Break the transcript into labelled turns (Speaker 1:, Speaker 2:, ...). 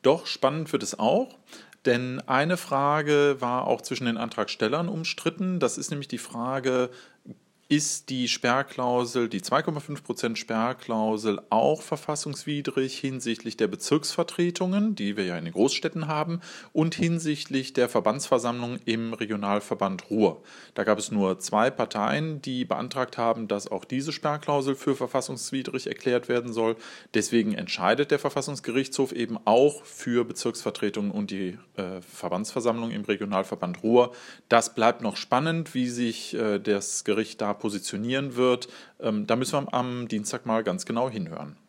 Speaker 1: Doch, spannend wird es auch, denn eine Frage war auch zwischen den Antragstellern umstritten. Das ist nämlich die Frage, ist die Sperrklausel, die 2,5% Sperrklausel auch verfassungswidrig hinsichtlich der Bezirksvertretungen, die wir ja in den Großstädten haben, und hinsichtlich der Verbandsversammlung im Regionalverband Ruhr. Da gab es nur 2 Parteien, die beantragt haben, dass auch diese Sperrklausel für verfassungswidrig erklärt werden soll. Deswegen entscheidet der Verfassungsgerichtshof eben auch für Bezirksvertretungen und die Verbandsversammlung im Regionalverband Ruhr. Das bleibt noch spannend, wie sich das Gericht da positionieren wird. Da müssen wir am Dienstag mal ganz genau hinhören.